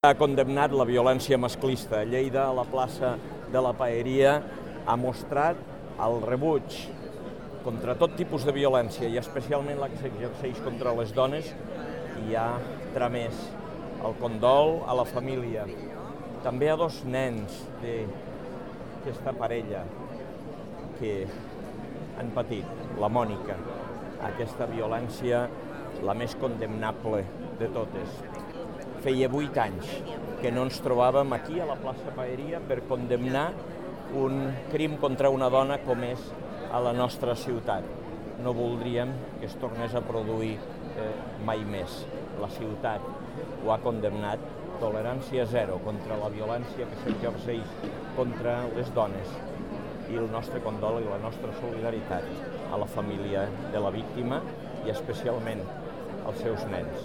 Ha condemnat la violència masclista. Lleida, a la plaça de la Paeria, ha mostrat el rebuig contra tot tipus de violència i especialment la que s'exerceix contra les dones i ha tramès el condol a la família. També a dos nens d'aquesta parella que han patit, la Mònica, aquesta violència la més condemnable de totes. Feia 8 anys que no ens trobàvem aquí a la plaça Paeria per condemnar un crim contra una dona com és a la nostra ciutat. No voldríem que es tornés a produir mai més. La ciutat ho ha condemnat, tolerància zero contra la violència que s'exerceix contra les dones i el nostre condol i la nostra solidaritat a la família de la víctima i especialment als seus nens.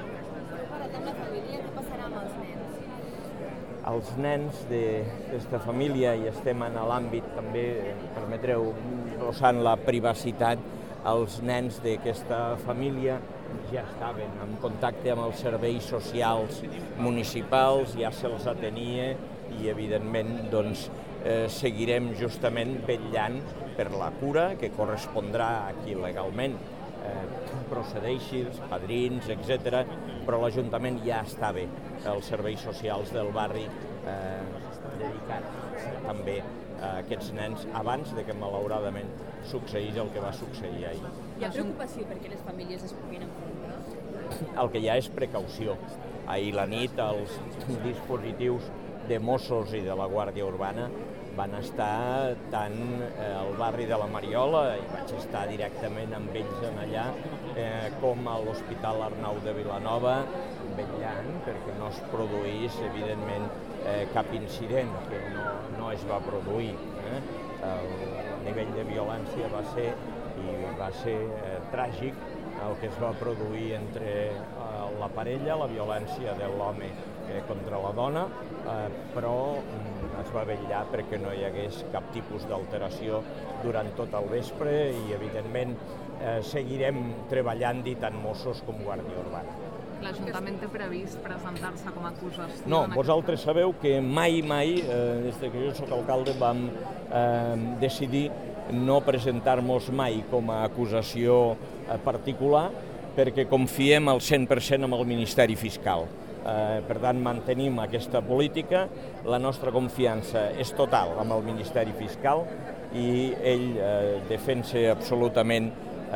Els nens d'aquesta família, i estem en l'àmbit també, permetreu, rossant la privacitat, els nens d'aquesta família ja estaven en contacte amb els serveis socials municipals, ja se'ls atenia i evidentment seguirem justament vetllant per la cura que correspondrà a qui legalment procedeixi, els padrins, etc. Però l'Ajuntament ja estava, els serveis socials del barri dedicats també a aquests nens abans de que malauradament succeís el que va succeir ahir. Hi ha preocupació perquè les famílies es puguin enfrontar? El que hi ha és precaució. Ahir la nit els dispositius de Mossos i de la Guàrdia Urbana van estar tant al barri de la Mariola, i vaig estar directament amb ells allà, com a l'Hospital Arnau de Vilanova, vetllant perquè no es produís, evidentment, cap incident, que no es va produir. El nivell de violència va ser tràgic, el que es va produir entre la parella, la violència de l'home contra la dona, però es va vetllar perquè no hi hagués cap tipus d'alteració durant tot el vespre i, evidentment, seguirem treballant-hi tant Mossos com Guàrdia Urbana. L'Ajuntament té previst presentar-se com a acusació? No, vosaltres sabeu que mai, des que jo soc alcalde, vam decidir no presentar-nos mai com a acusació particular perquè confiem al 100% en el Ministeri Fiscal. Per tant, mantenim aquesta política, la nostra confiança és total amb el Ministeri Fiscal i ell defensa absolutament,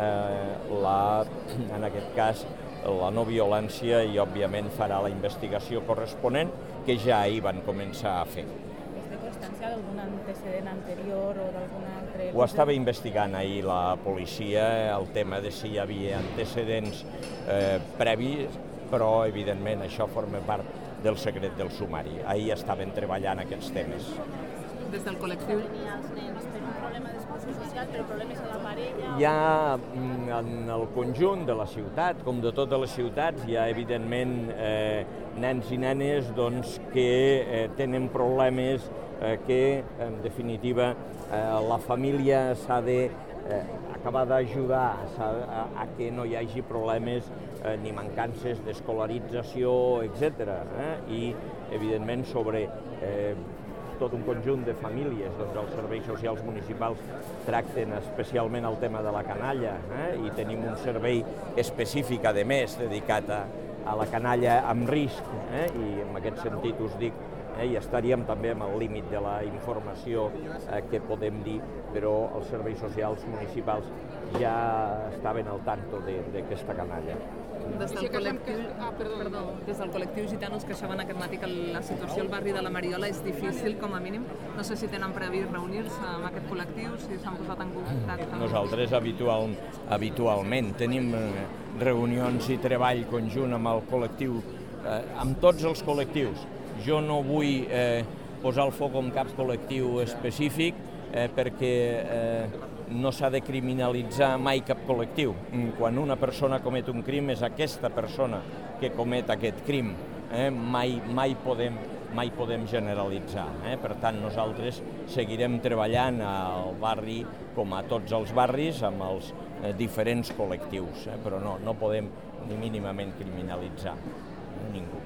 en aquest cas, la no violència i, òbviament, farà la investigació corresponent que ja ahir van començar a fer. És de constància d'algun antecedent anterior o d'algun altre... Ho estava investigant ahir la policia, el tema de si hi havia antecedents previs, però, evidentment, això forma part del secret del sumari. Ahir estaven treballant aquests temes. Des del col·lectiu... Els nens per un problema d'exclusió social, però problemes a la parella... Hi ha, en el conjunt de la ciutat, com de totes les ciutats, hi ha, evidentment, nens i nenes que tenen problemes que, en definitiva, la família s'ha d'acabar d'ajudar a que no hi hagi problemes ni mancances d'escolarització, etc. I, evidentment, sobre tot un conjunt de famílies, els serveis socials municipals tracten especialment el tema de la canalla i tenim un servei específic, a més, dedicat a la canalla amb risc i en aquest sentit us dic i estaríem també amb el límit de la informació que podem dir, però els serveis socials municipals ja estaven al tanto d'aquesta canalla. Des del col·lectiu gitano es queixaven aquest matí que la situació al barri de la Mariola és difícil, com a mínim. No sé si tenen previst reunir-se amb aquest col·lectiu, si s'han posat en contacte. Nosaltres habitualment tenim reunions i treball conjunt amb el col·lectiu, amb tots els col·lectius. Jo no vull posar el foc en cap col·lectiu específic perquè no s'ha de criminalitzar mai cap col·lectiu. Quan una persona comet un crim és aquesta persona que comet aquest crim. Mai podem generalitzar. Per tant, nosaltres seguirem treballant al barri com a tots els barris amb els diferents col·lectius, però no podem ni mínimament criminalitzar ningú.